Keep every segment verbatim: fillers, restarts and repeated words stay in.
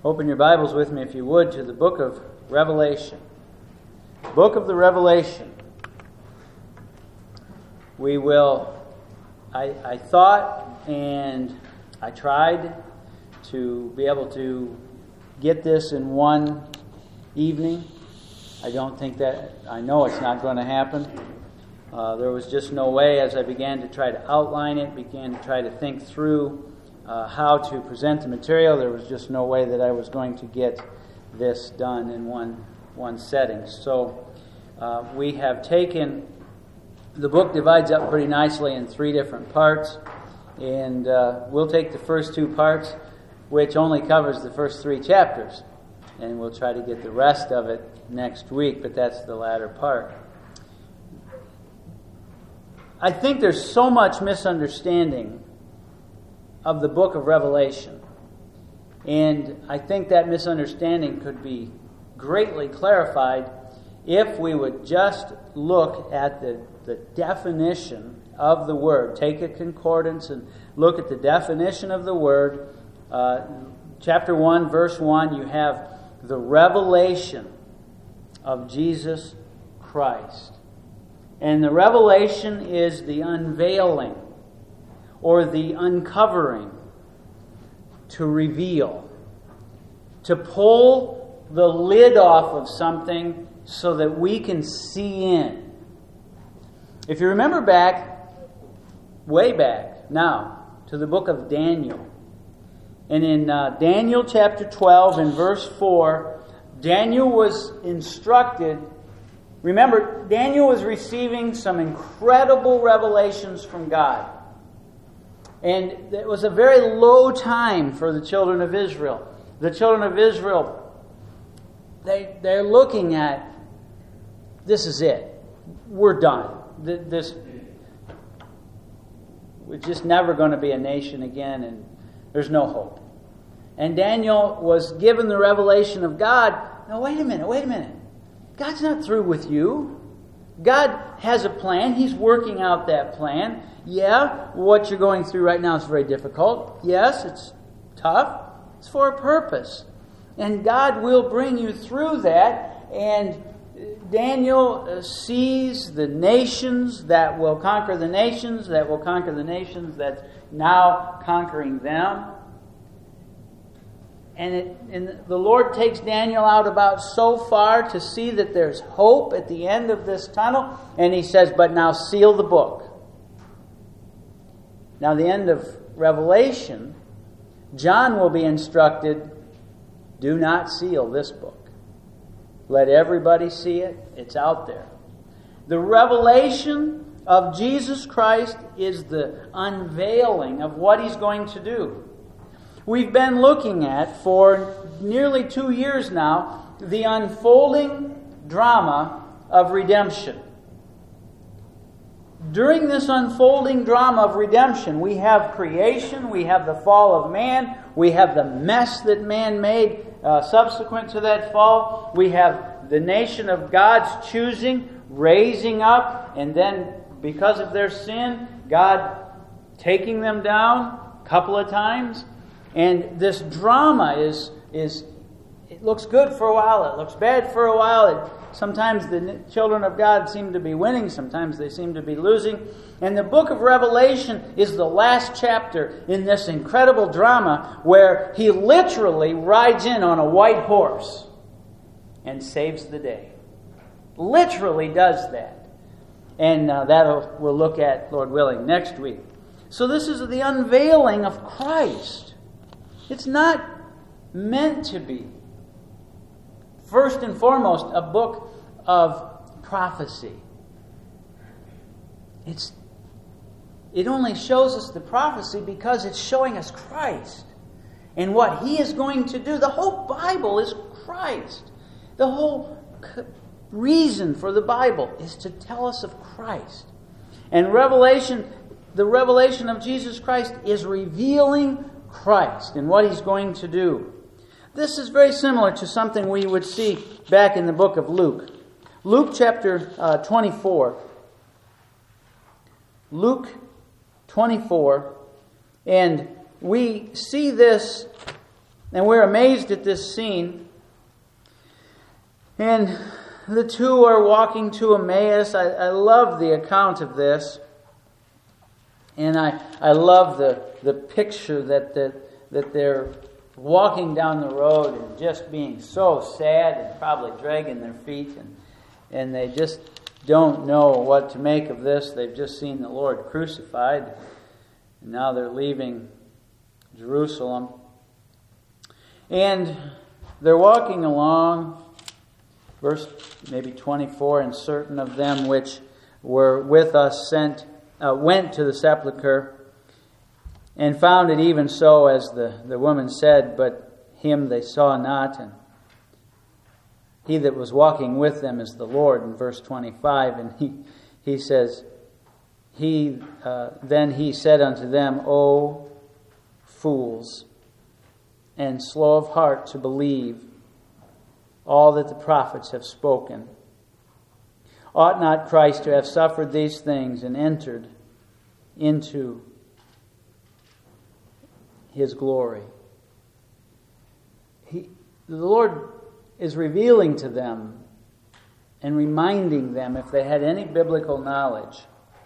Open your Bibles with me, if you would, to the book of Revelation. Book of the Revelation. We will, I, I thought and I tried to be able to get this in one evening. I don't think that, I know it's not going to happen. Uh, there was just no way as I began to try to outline it, began to try to think through uh, how to present the material. There was just no way that I was going to get this done in one, one setting. So uh, we have taken, the book divides up pretty nicely in three different parts. And uh, we'll take the first two parts, which only covers the first three chapters. And we'll try to get the rest of it next week, but that's the latter part. I think there's so much misunderstanding of the book of Revelation. And I think that misunderstanding could be greatly clarified if we would just look at the, the definition of the word. Take a concordance and look at the definition of the word. Uh, chapter one, verse one, you have the revelation of Jesus Christ. And the revelation is the unveiling or the uncovering, to reveal, to pull the lid off of something so that we can see in. If you remember back, way back now, to the book of Daniel, and in uh, Daniel chapter twelve and verse four, Daniel was instructed. Remember, Daniel was receiving some incredible revelations from God. And it was a very low time for the children of Israel. The children of Israel, they, they're looking at, this is it. We're done. This, we're just never going to be a nation again, and there's no hope. And Daniel was given the revelation of God. Now, wait a minute, wait a minute. God's not through with you. God has a plan. He's working out that plan. Yeah, what you're going through right now is very difficult. Yes, it's tough. It's for a purpose. And God will bring you through that. And Daniel sees the nations that will conquer the nations, that will conquer the nations that's now conquering them. And, it, and the Lord takes Daniel out about so far to see that there's hope at the end of this tunnel. And he says, but now seal the book. Now, the end of Revelation, John will be instructed, do not seal this book. Let everybody see it. It's out there. The revelation of Jesus Christ is the unveiling of what He's going to do. We've been looking at, for nearly two years now, the unfolding drama of redemption. During this unfolding drama of redemption, we have creation, we have the fall of man, we have the mess that man made uh, subsequent to that fall, we have the nation of God's choosing, raising up, and then because of their sin, God taking them down a couple of times. And this drama is, is it looks good for a while, it looks bad for a while. It, sometimes the children of God seem to be winning, sometimes they seem to be losing. And the book of Revelation is the last chapter in this incredible drama where he literally rides in on a white horse and saves the day. Literally does that. And uh, that we'll look at, Lord willing, next week. So this is the unveiling of Christ. It's not meant to be, first and foremost, a book of prophecy. It's, it only shows us the prophecy because it's showing us Christ and what He is going to do. The whole Bible is Christ. The whole reason for the Bible is to tell us of Christ. And Revelation, the revelation of Jesus Christ is revealing Christ and what He's going to do. This is very similar to something we would see back in the book of Luke. Luke chapter uh, twenty-four. Luke twenty-four. And we see this And we're amazed at this scene. And the two are walking to Emmaus. I, I love the account of this. And I, I love the, the picture that, that, that they're walking down the road and just being so sad and probably dragging their feet. And, and they just don't know what to make of this. They've just seen the Lord crucified. And now they're leaving Jerusalem. And they're walking along, verse maybe twenty-four, and certain of them which were with us sent uh, went to the sepulchre, and found it even so as the, the woman said, but him they saw not, and he that was walking with them is the Lord, in verse twenty-five, and he, he says, he uh, then he said unto them, O fools, and slow of heart to believe all that the prophets have spoken. Ought not Christ to have suffered these things and entered into His glory? He, the Lord is revealing to them and reminding them, if they had any biblical knowledge,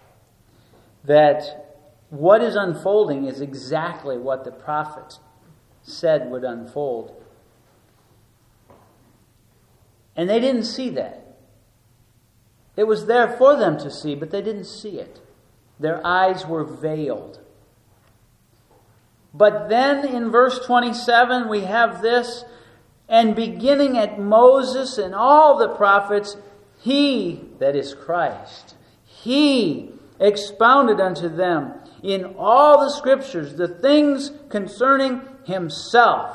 that what is unfolding is exactly what the prophets said would unfold. And they didn't see that. It was there for them to see, but they didn't see it. Their eyes were veiled. But then in verse twenty-seven we have this, and beginning at Moses and all the prophets, He, that is Christ, He expounded unto them in all the Scriptures the things concerning Himself.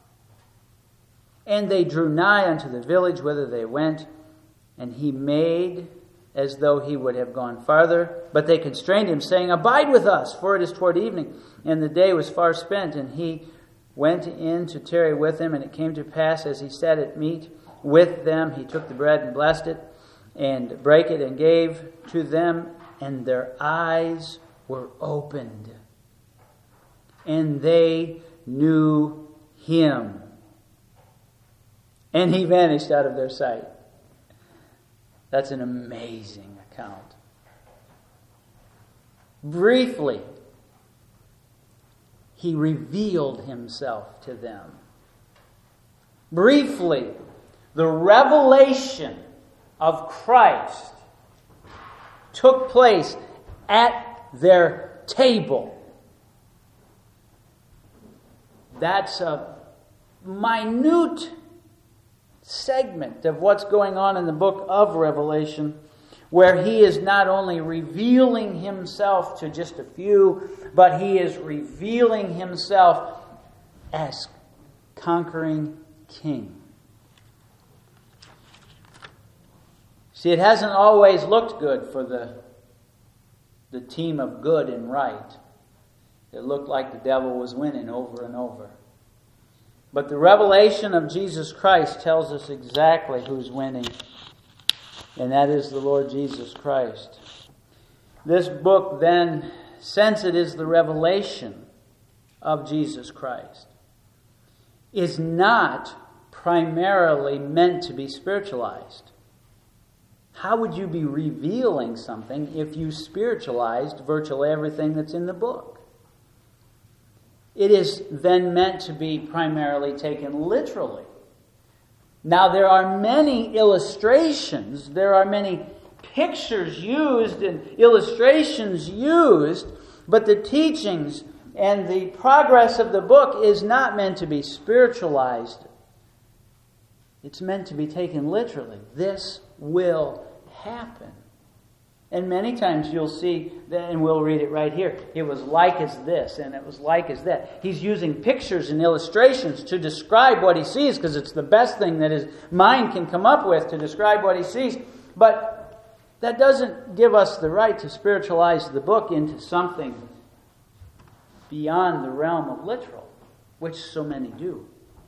And they drew nigh unto the village whither they went, and He made as though He would have gone farther. But they constrained Him, saying, Abide with us, for it is toward evening, and the day was far spent. And He went in to tarry with them, and it came to pass, as He sat at meat with them, He took the bread and blessed it, and brake it, and gave to them, and their eyes were opened, and they knew Him. And He vanished out of their sight. That's an amazing account. Briefly, He revealed Himself to them. Briefly, the revelation of Christ took place at their table. That's a minute segment of what's going on in the book of Revelation, where He is not only revealing Himself to just a few, but He is revealing Himself as conquering King. See, it hasn't always looked good for the, the team of good and right. It looked like the devil was winning over and over. But the revelation of Jesus Christ tells us exactly who's winning, and that is the Lord Jesus Christ. This book then, since it is the revelation of Jesus Christ, is not primarily meant to be spiritualized. How would you be revealing something if you spiritualized virtually everything that's in the book? It is then meant to be primarily taken literally. Now, there are many illustrations, there are many pictures used and illustrations used, but the teachings and the progress of the book is not meant to be spiritualized. It's meant to be taken literally. This will happen. And many times you'll see, and we'll read it right here, it was like as this, and it was like as that. He's using pictures and illustrations to describe what he sees, because it's the best thing that his mind can come up with to describe what he sees. But that doesn't give us the right to spiritualize the book into something beyond the realm of literal, which so many do.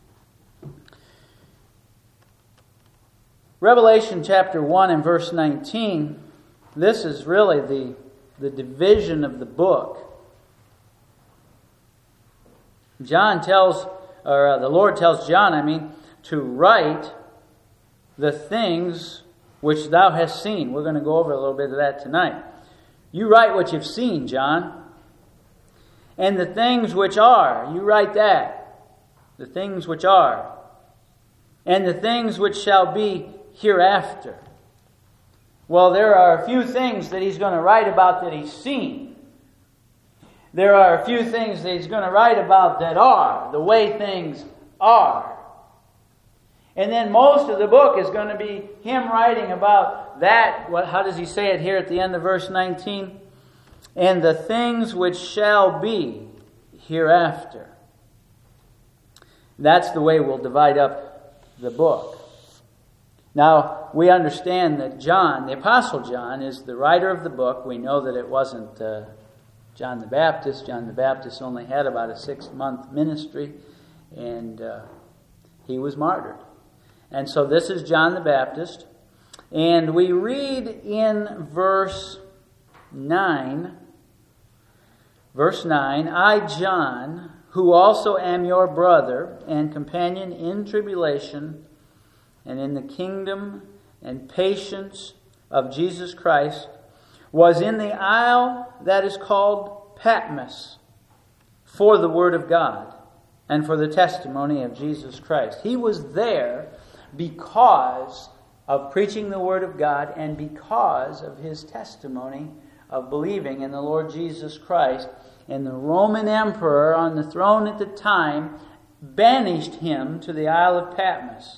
Revelation chapter one and verse nineteen, this is really the, the division of the book. John tells or uh, the Lord tells John, I mean, to write the things which thou hast seen. We're going to go over a little bit of that tonight. You write what you've seen, John. And the things which are, you write that. The things which are. And the things which shall be hereafter. Well, there are a few things that he's going to write about that he's seen. There are a few things that he's going to write about that are, the way things are. And then most of the book is going to be him writing about that. What, how does he say it here at the end of verse nineteen? And the things which shall be hereafter. That's the way we'll divide up the book. Now, we understand that John, the Apostle John, is the writer of the book. We know that it wasn't uh, John the Baptist. John the Baptist only had about a six-month ministry, and uh, he was martyred. And so this is John the Baptist. And we read in verse nine, verse nine, I, John, who also am your brother and companion in tribulation and in the kingdom and patience of Jesus Christ, was in the isle that is called Patmos for the word of God and for the testimony of Jesus Christ. He was there because of preaching the Word of God and because of his testimony of believing in the Lord Jesus Christ. And the Roman emperor on the throne at the time banished him to the Isle of Patmos.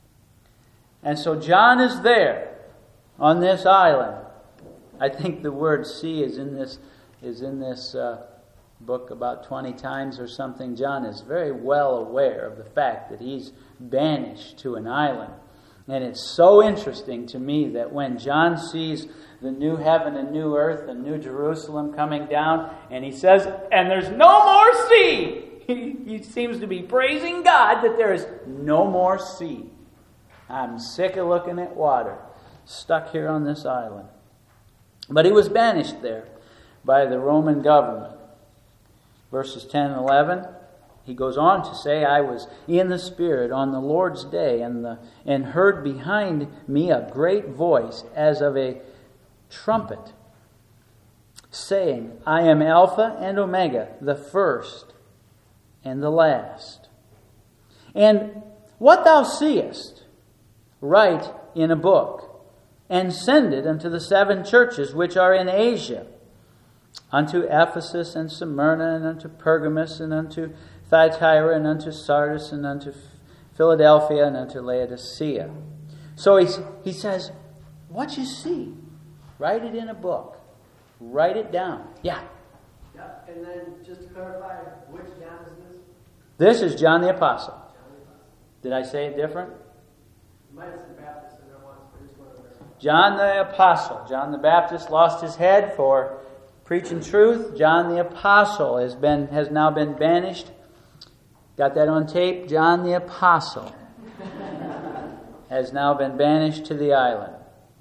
And so John is there on this island. I think the word sea is in this is in this uh, book about twenty times or something. John is very well aware of the fact that he's banished to an island. And it's so interesting to me that when John sees the new heaven and new earth and new Jerusalem coming down, and he says, and there's no more sea. He, he seems to be praising God that there is no more sea. I'm sick of looking at water, stuck here on this island. But he was banished there by the Roman government. Verses ten and eleven, he goes on to say, I was in the Spirit on the Lord's day, and, the, and heard behind me a great voice as of a trumpet, saying, I am Alpha and Omega, the first and the last. And what thou seest, write in a book, and send it unto the seven churches which are in Asia, unto Ephesus and Smyrna, and unto Pergamos, and unto Thyatira, and unto Sardis, and unto Philadelphia, and unto Laodicea. So he, he says, what you see, write it in a book. Write it down. Yeah. Yeah, and then just to clarify, which John is this? This is John the Apostle. John the Apostle. Did I say it different? You might have said Baptist in there once, but just want to verify. John the Apostle. John the Baptist lost his head for preaching truth. John the Apostle has been has now been banished. Got that on tape? John the Apostle has now been banished to the island.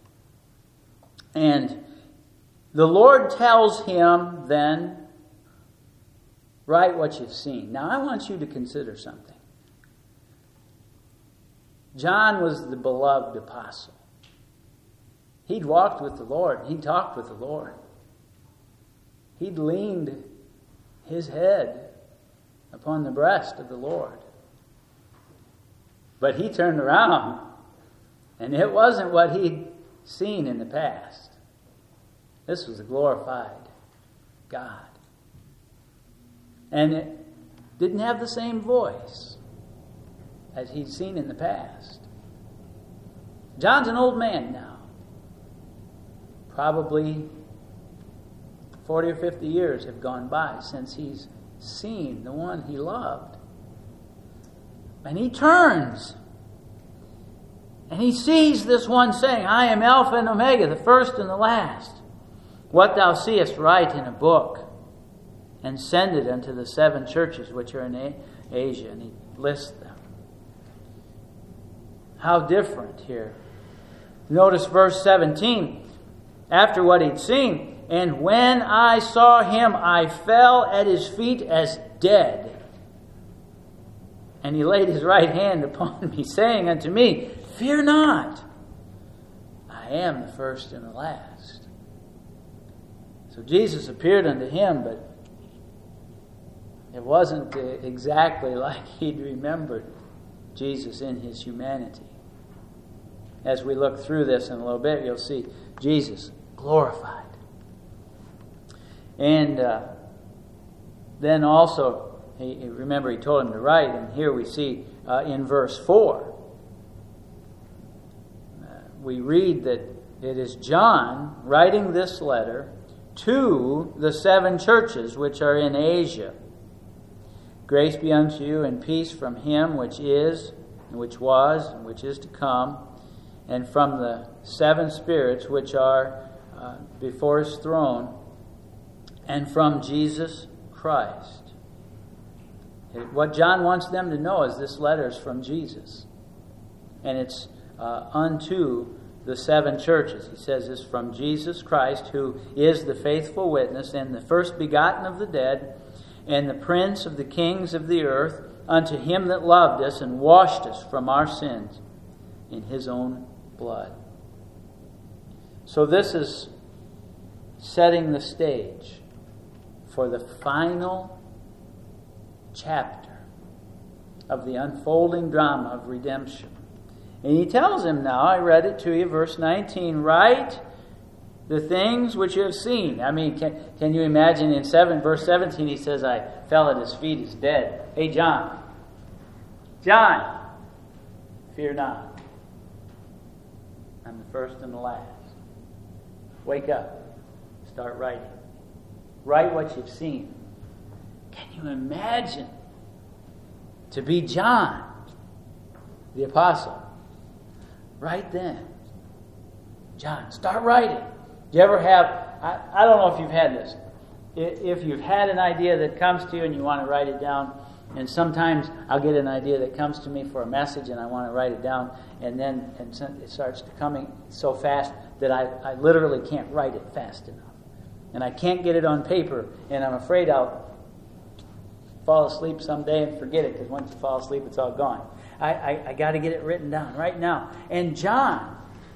And the Lord tells him then, write what you've seen. Now I want you to consider something. John was the beloved apostle. He'd walked with the Lord. He'd talked with the Lord. He'd leaned his head upon the breast of the Lord. But he turned around, and it wasn't what he'd seen in the past. This was a glorified God. And it didn't have the same voice as he'd seen in the past. John's an old man now. Probably forty or fifty years have gone by since he's seen the one he loved. And he turns. And he sees this one saying, I am Alpha and Omega, the first and the last. What thou seest, write in a book, and send it unto the seven churches which are in Asia. And he lists them. How different here. Notice verse seventeen. After what he'd seen, and when I saw him, I fell at his feet as dead. And he laid his right hand upon me, saying unto me, Fear not, I am the first and the last. So Jesus appeared unto him, but it wasn't exactly like he'd remembered Jesus in his humanity. As we look through this in a little bit, you'll see Jesus glorified. And uh, then also, he, remember he told him to write, and here we see uh, in verse four, uh, we read that it is John writing this letter to the seven churches which are in Asia. Grace be unto you and peace from him which is, and which was, and which is to come, and from the seven spirits which are uh, before his throne, and from Jesus Christ. What John wants them to know is this letter is from Jesus. And it's uh, unto the seven churches. He says it's from Jesus Christ, who is the faithful witness, and the first begotten of the dead, and the prince of the kings of the earth, unto him that loved us and washed us from our sins in his own blood. So this is setting the stage for the final chapter of the unfolding drama of redemption. And he tells him now, I read it to you, verse nineteen, write the things which you have seen. I mean, can, can you imagine in seven, verse seventeen, he says, I fell at his feet as dead. Hey, John, John, fear not. I'm the first and the last. Wake up. Start writing. Write what you've seen. Can you imagine to be John, the apostle? Right then. John, start writing. Do you ever have, I, I don't know if you've had this. If you've had an idea that comes to you and you want to write it down, and sometimes I'll get an idea that comes to me for a message and I want to write it down, and then and it starts coming so fast that I, I literally can't write it fast enough. And I can't get it on paper, and I'm afraid I'll fall asleep someday and forget it, because once you fall asleep, it's all gone. I, I, I got to get it written down right now. And John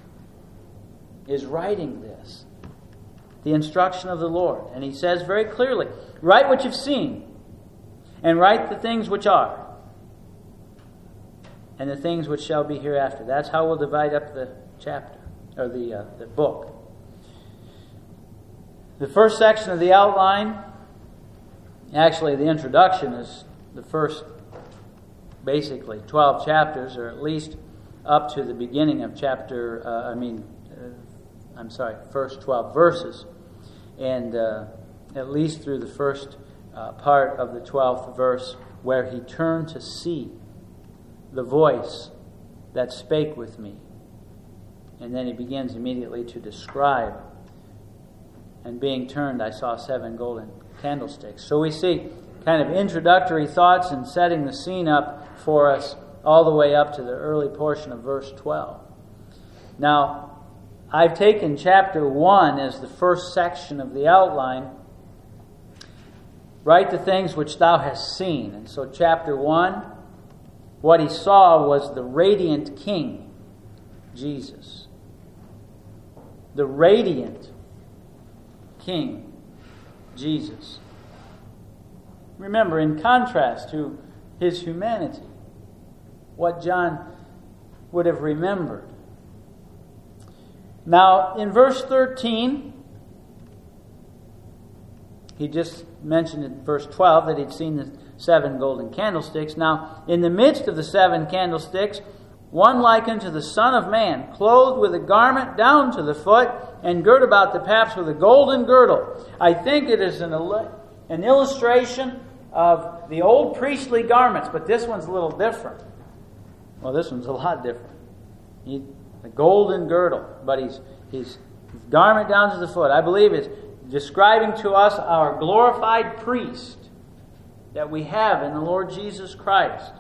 is writing this, the instruction of the Lord. And he says very clearly, write what you've seen, and write the things which are, and the things which shall be hereafter. That's how we'll divide up the chapter, or the uh, the book. The first section of the outline, actually the introduction, is the first, basically, twelve chapters, or at least up to the beginning of chapter, uh, I mean, uh, I'm sorry, first twelve verses, and uh, at least through the first uh, part of the twelfth verse, where he turned to see the voice that spake with me. And then he begins immediately to describe, and being turned, I saw seven golden candlesticks. So we see kind of introductory thoughts and setting the scene up for us all the way up to the early portion of verse twelve. Now, I've taken chapter one as the first section of the outline. Write the things which thou hast seen. And so chapter one, what he saw was the radiant King, Jesus. The radiant King, Jesus. Remember, in contrast to his humanity, what John would have remembered. Now, in verse thirteen, he just mentioned in verse twelve that he'd seen the seven golden candlesticks. Now, in the midst of the seven candlesticks, one like unto the Son of Man, clothed with a garment down to the foot, and girt about the paps with a golden girdle. I think it is an, an illustration of the old priestly garments, but this one's a little different. Well, this one's a lot different. He, the golden girdle, but he's, he's garment down to the foot. I believe it's describing to us our glorified priest that we have in the Lord Jesus Christ.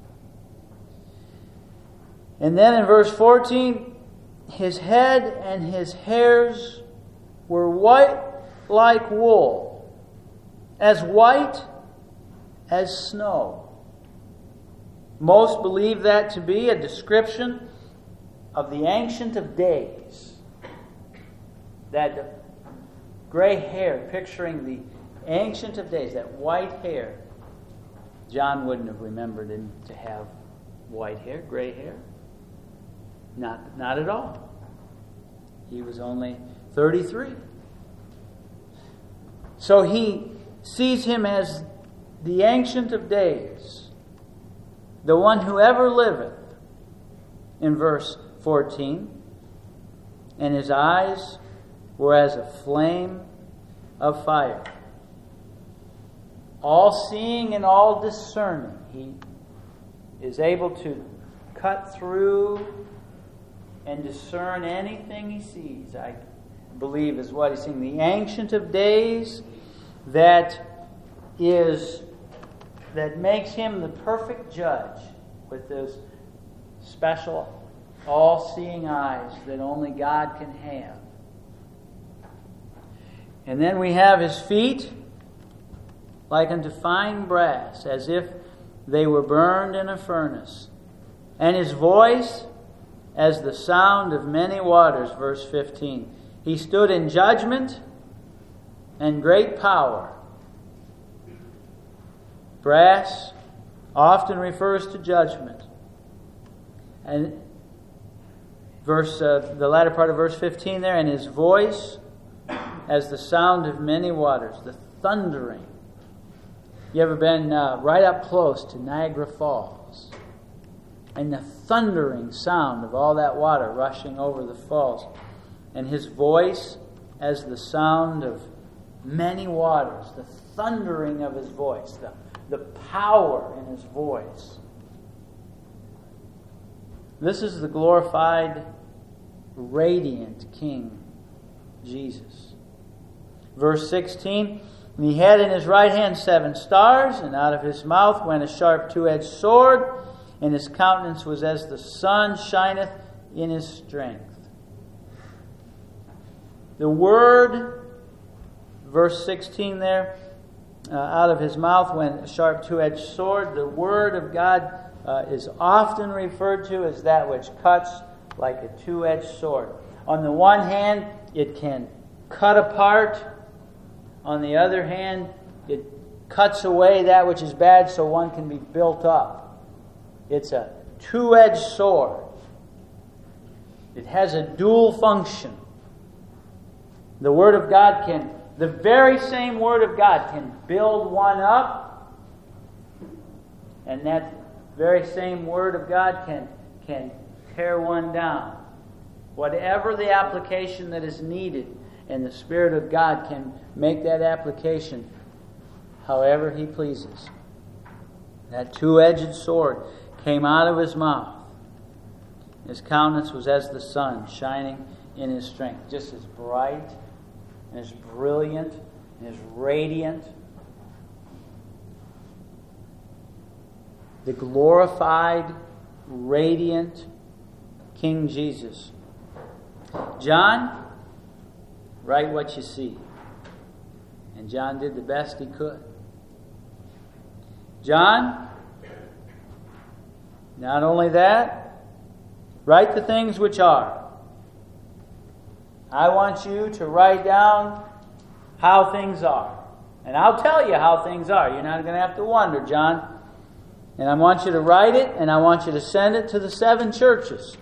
And then in verse fourteen, his head and his hairs were white like wool, as white as snow. Most believe that to be a description of the Ancient of Days. That gray hair, picturing the Ancient of Days, that white hair. John wouldn't have remembered him to have white hair, gray hair. Not, not at all. He was only thirty-three. So he sees him as the Ancient of Days, the one who ever liveth, in verse fourteen. And his eyes were as a flame of fire. All-seeing and all-discerning. He is able to cut through and discern anything he sees, I believe is what he's seeing. The Ancient of Days that is that makes him the perfect judge with those special all-seeing eyes that only God can have. And then we have his feet like unto fine brass, as if they were burned in a furnace, and his voice as the sound of many waters, verse fifteen. He stood in judgment and great power. Brass often refers to judgment. And verse, uh, the latter part of verse fifteen there, and his voice as the sound of many waters, the thundering. You ever been uh, right up close to Niagara Falls? And the thundering sound of all that water rushing over the falls. And his voice as the sound of many waters. The thundering of his voice. The, the power in his voice. This is the glorified, radiant King Jesus. Verse sixteen. And he had in his right hand seven stars, and out of his mouth went a sharp two-edged sword, and his countenance was as the sun shineth in his strength. The word, verse sixteen there, uh, out of his mouth went a sharp two-edged sword. The word of God uh, is often referred to as that which cuts like a two-edged sword. On the one hand, it can cut apart. On the other hand, it cuts away that which is bad so one can be built up. It's a two-edged sword. It has a dual function. The Word of God can, the very same Word of God can build one up, and that very same Word of God can, can tear one down. Whatever the application that is needed, and the Spirit of God can make that application however He pleases. That two-edged sword came out of his mouth. His countenance was as the sun shining in his strength. Just as bright and as brilliant and as radiant. The glorified, radiant King Jesus. John, write what you see. And John did the best he could. John, not only that, write the things which are. I want you to write down how things are. And I'll tell you how things are. You're not going to have to wonder, John. And I want you to write it, and I want you to send it to the seven churches.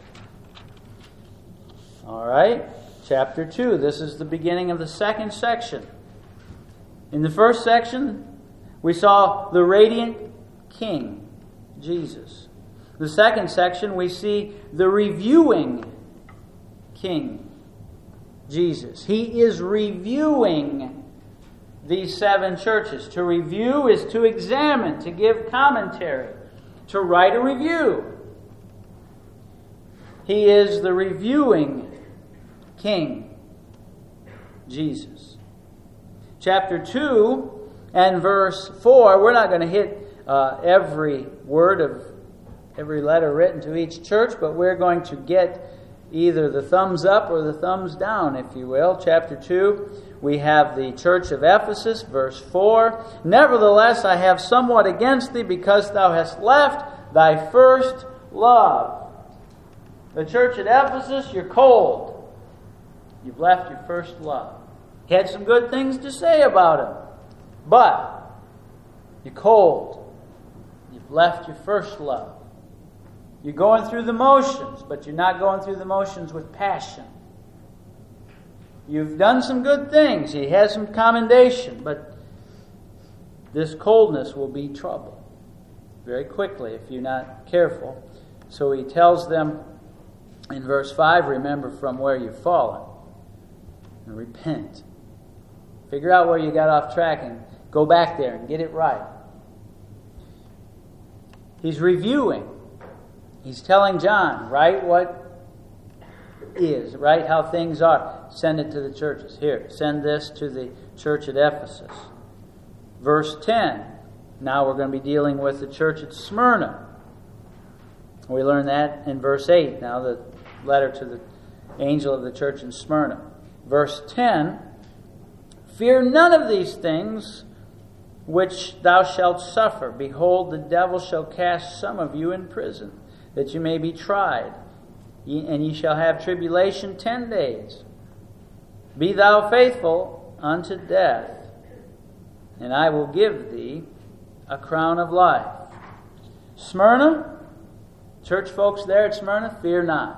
All right? Chapter two. This is the beginning of the second section. In the first section, we saw the radiant King, Jesus. The second section, we see the reviewing King, Jesus. He is reviewing these seven churches. To review is to examine, to give commentary, to write a review. He is the reviewing King, Jesus. Chapter two and verse four, we're not going to hit uh, every word of every letter written to each church, but we're going to get either the thumbs up or the thumbs down, if you will. Chapter two, we have the church of Ephesus, verse four. Nevertheless, I have somewhat against thee, because thou hast left thy first love. The church at Ephesus, you're cold. You've left your first love. He had some good things to say about him, but you're cold. You've left your first love. You're going through the motions, but you're not going through the motions with passion. You've done some good things. He has some commendation, but this coldness will be trouble very quickly if you're not careful. So he tells them in verse five, remember from where you've fallen and repent. Figure out where you got off track and go back there and get it right. He's reviewing. He's telling John, write what is, write how things are. Send it to the churches. Here, send this to the church at Ephesus. Verse ten. Now we're going to be dealing with the church at Smyrna. We learn that in verse eight. Now the letter to the angel of the church in Smyrna. Verse ten. Fear none of these things which thou shalt suffer. Behold, the devil shall cast some of you in prison, that you may be tried, and ye shall have tribulation ten days. Be thou faithful unto death, and I will give thee a crown of life. Smyrna, church folks there at Smyrna, fear not.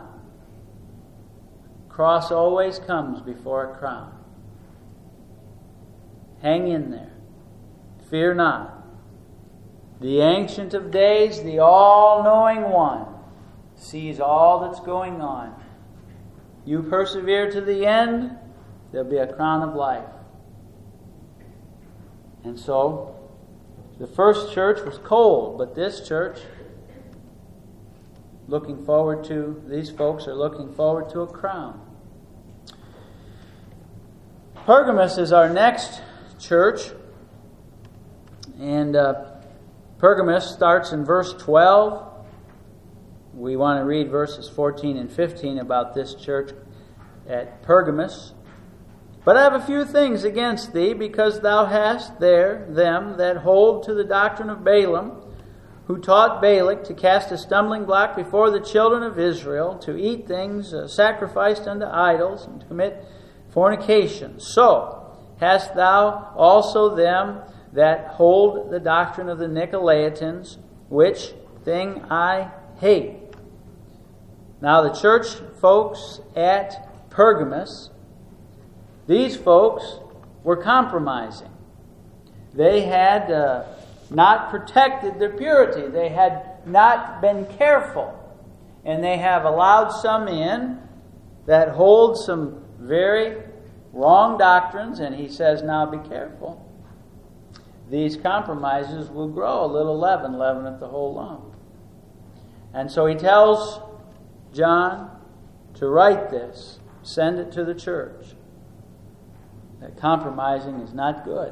Cross always comes before a crown. Hang in there. Fear not. The Ancient of Days, the all-knowing one, sees all that's going on. You persevere to the end, there'll be a crown of life. And so, the first church was cold, but this church, looking forward to, these folks are looking forward to a crown. Pergamos is our next church, and uh, Pergamos starts in verse twelve. We want to read verses fourteen and fifteen about this church at Pergamos. But I have a few things against thee, because thou hast there them that hold to the doctrine of Balaam, who taught Balak to cast a stumbling block before the children of Israel, to eat things uh, sacrificed unto idols, and to commit fornication. So hast thou also them that hold the doctrine of the Nicolaitans, which thing I hate. Now the church folks at Pergamos, these folks were compromising. They had uh, not protected their purity. They had not been careful. And they have allowed some in that hold some very wrong doctrines, and he says, now be careful. These compromises will grow. A little leaven leaveneth the whole lump. And so he tells John to write this, send it to the church. That compromising is not good.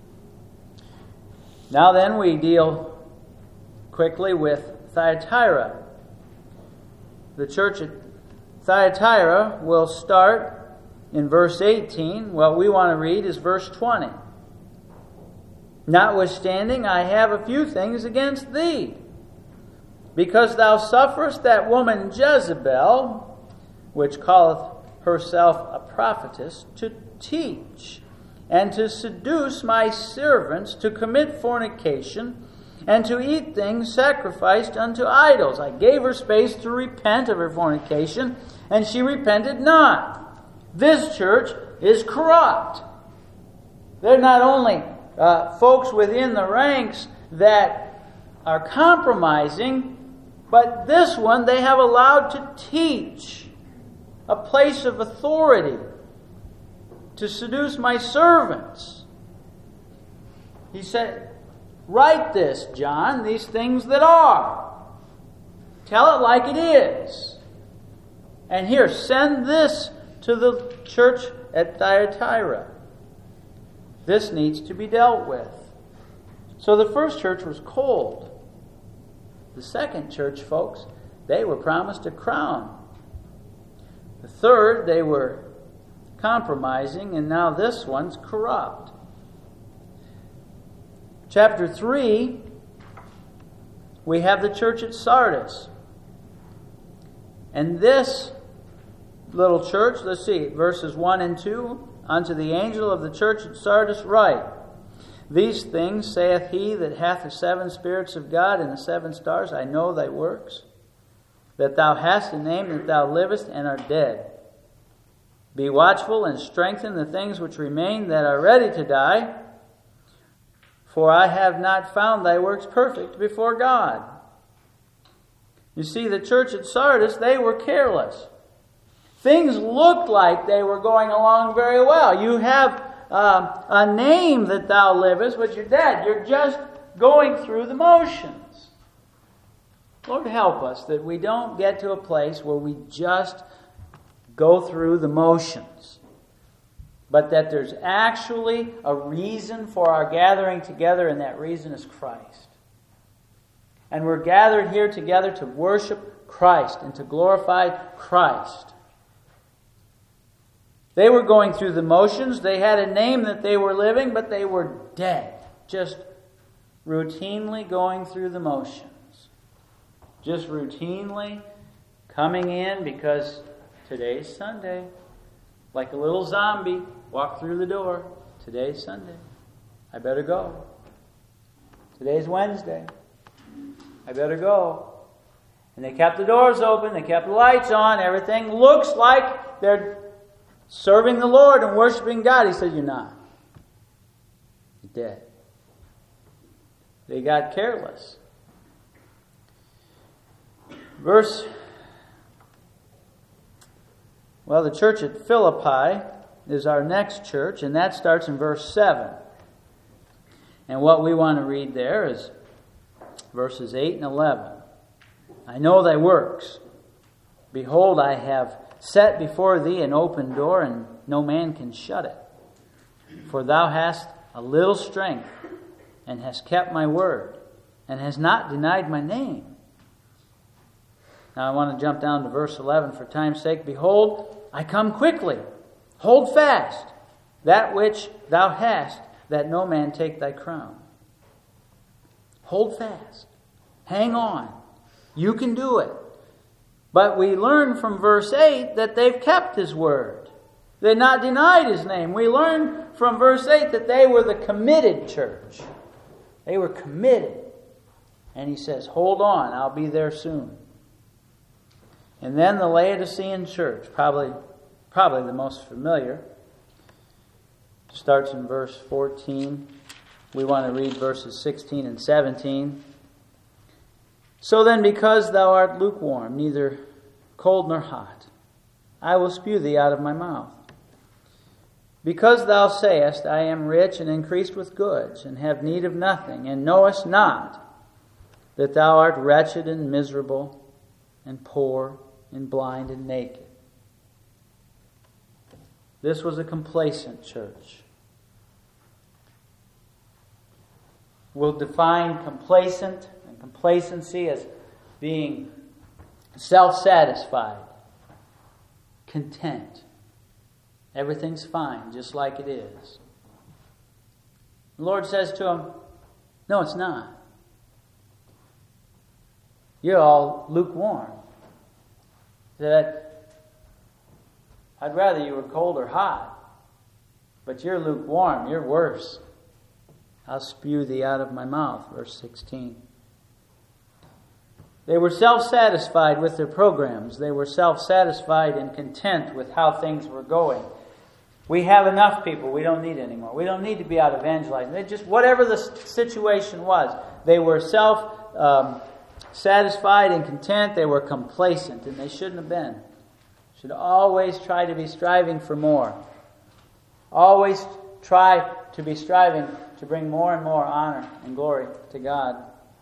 Now then, we deal quickly with Thyatira. The church at Thyatira will start in verse eighteen. What we want to read is verse twenty. Notwithstanding, I have a few things against thee, because thou sufferest that woman Jezebel, which calleth herself a prophetess, to teach, and to seduce my servants to commit fornication, and to eat things sacrificed unto idols. I gave her space to repent of her fornication, and she repented not. This church is corrupt. They're not only uh, folks within the ranks that are compromising, but this one they have allowed to teach, a place of authority, to seduce my servants. He said, write this, John, these things that are. Tell it like it is. And here, send this to the church at Thyatira. This needs to be dealt with. So the first church was cold. The second church, folks, they were promised a crown. The third, they were compromising, and now this one's corrupt. Chapter three we have the church at Sardis. And this little church, let's see, verses one and two, unto the angel of the church at Sardis write, These things saith he that hath the seven spirits of God and the seven stars. I know thy works, that thou hast a name, that thou livest and art dead. Be watchful and strengthen the things which remain that are ready to die, for I have not found thy works perfect before God. You see, the church at Sardis, they were careless. Things looked like they were going along very well. You have uh, a name that thou livest, but you're dead. You're just going through the motions. Lord, help us that we don't get to a place where we just go through the motions, but that there's actually a reason for our gathering together, and that reason is Christ. And we're gathered here together to worship Christ and to glorify Christ. They were going through the motions. They had a name that they were living, but they were dead. Just routinely going through the motions. Just routinely coming in because today's Sunday. Like a little zombie, walk through the door. Today's Sunday. I better go. Today's Wednesday. I better go. And they kept the doors open. They kept the lights on. Everything looks like they're serving the Lord and worshiping God. He said, you're not. You're dead. They got careless. Verse Well, the church at Philippi is our next church, and that starts in verse seven. And what we want to read there is verses eight and eleven. I know thy works. Behold, I have set before thee an open door, and no man can shut it. For thou hast a little strength, and hast kept my word, and hast not denied my name. Now I want to jump down to verse eleven for time's sake. Behold, I come quickly. Hold fast that which thou hast, that no man take thy crown. Hold fast. Hang on. You can do it. But we learn from verse eight that they've kept his word. They've not denied his name. We learn from verse eight that they were the committed church. They were committed. And he says, hold on, I'll be there soon. And then the Laodicean church, probably, probably the most familiar, starts in verse fourteen. We want to read verses sixteen and seventeen. So then, because thou art lukewarm, neither cold nor hot, I will spew thee out of my mouth. Because thou sayest, I am rich and increased with goods, and have need of nothing, and knowest not that thou art wretched and miserable, and poor, and blind, and naked. This was a complacent church. We'll define complacent and complacency as being self-satisfied, content. Everything's fine, just like it is. The Lord says to him, no, it's not. You're all lukewarm. That I'd rather you were cold or hot, but you're lukewarm, you're worse. I'll spew thee out of my mouth, verse sixteen. They were self-satisfied with their programs. They were self-satisfied and content with how things were going. We have enough people. We don't need any more. We don't need to be out evangelizing. They just, whatever the situation was, they were self-satisfied um, and content. They were complacent, and they shouldn't have been. Should always try to be striving for more. Always try to be striving to bring more and more honor and glory to God.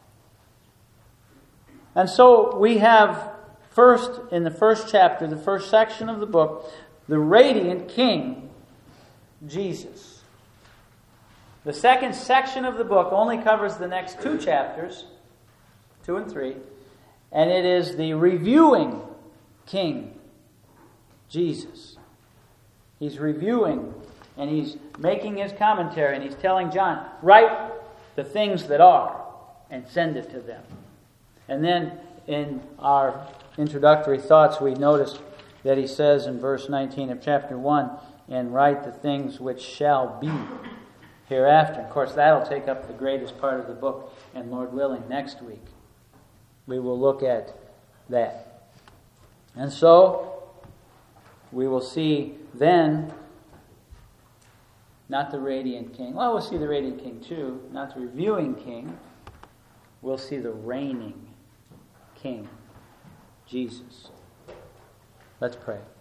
And so we have first, in the first chapter, the first section of the book, the radiant King, Jesus. The second section of the book only covers the next two chapters, two and three, and it is the reviewing King, Jesus. He's reviewing, and he's making his commentary, and he's telling John, write the things that are, and send it to them. And then in our introductory thoughts, we noticed that he says in verse nineteen of chapter one, and write the things which shall be hereafter. Of course, that'll take up the greatest part of the book, and Lord willing, next week we will look at that. And so, we will see then, not the radiant king. Well, we'll see the radiant king too, not the reviewing king. We'll see the reigning king, Jesus. Let's pray.